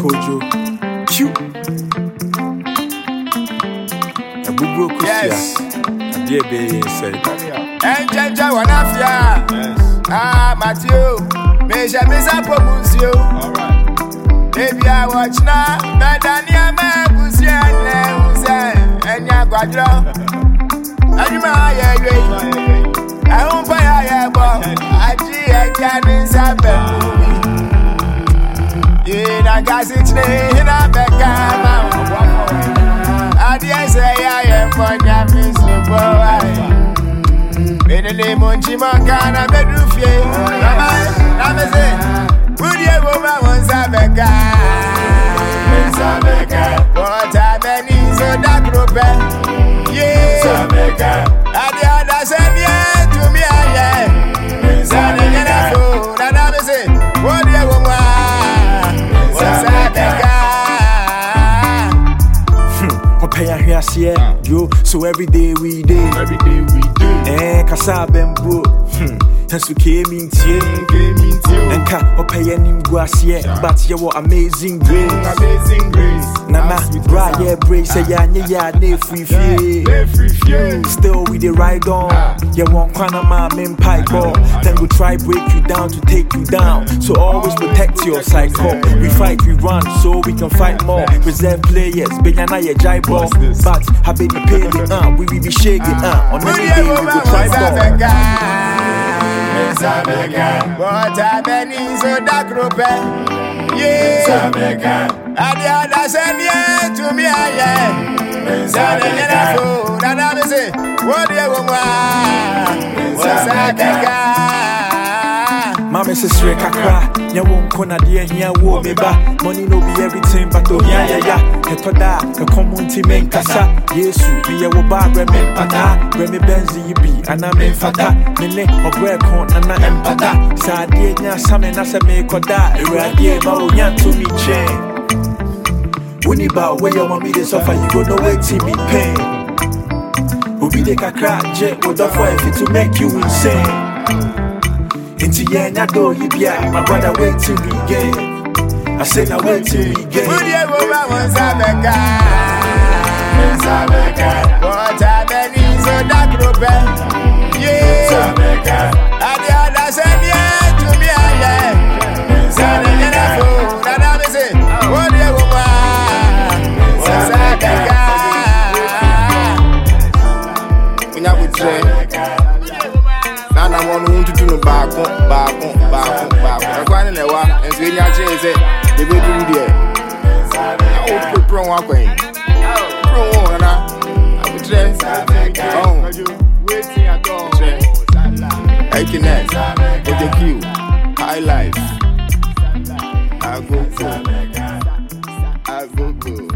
Kojo. Chew. A bubro Yes. Dear baby said. And Janja Wanafia. Yes. Ah, Matthew. Measure Misa Pomusio. Alright. Baby, I watch now. Badania Mabusia and Yaguadro. And you may I won't buy a bomb. I can't inside. In a gas, it's in a Becca. I dare say I am for Yamis. Made a name on Chimangana Bedrufie. I'm saying, would you woman once a Becca? What I mean is a dark rope. Yeah, I did not send you to me. And I'm saying, what do you woman? What's a Becca? Pay a here, yo. So every day we do. Kasa bembo. Hence we came in tear. And ka pay any guasia, but you were amazing grace. Nana, bra, yeah, brace, yeah, ne free fee. Still we the ride on. You want Panama, main pipe ball. Then we try break you down to take you down. So always protect your cycle. We fight, we run, so we can fight more. Reserve players, Benyana, yeah, jive ball. But I bet the pay we will be shaking, on every day we will try more. What I mean is a dark rope. Yeah, I did not send you to me. Yeah, and I'm saying, what do you want? What's Mama says, Rekaka, ya won't corner dear here, wo me ba. Money no be everything, but oh, yeah. Hetoda, the community men kasa. Yesu, me ya wo ba, Remy Pata, Remy Benzi be, and I'm in Fata, Mene, or Break on, and I am Pata. Sadia, Samen, as a make or that, Iraqi, Maroyan to me chain. When you bow where your mommy is suffer, you go no way to me pain. Who be the crack, jet, would offer if it to make you insane. Into yeah, na do you be my brother wait till we get. I said I wait till we get. Would you woman once a Becca? What I mean is a dark rope. Yeah, I did not send you to me. Yeah, and I'm saying, what do you woman? What's a Becca? When I would say, I want to do no back. I'm going to and see your chase it. The baby there. I will put pro one way. Pro one, I would say, oh, I connect with the queue. High life. I go.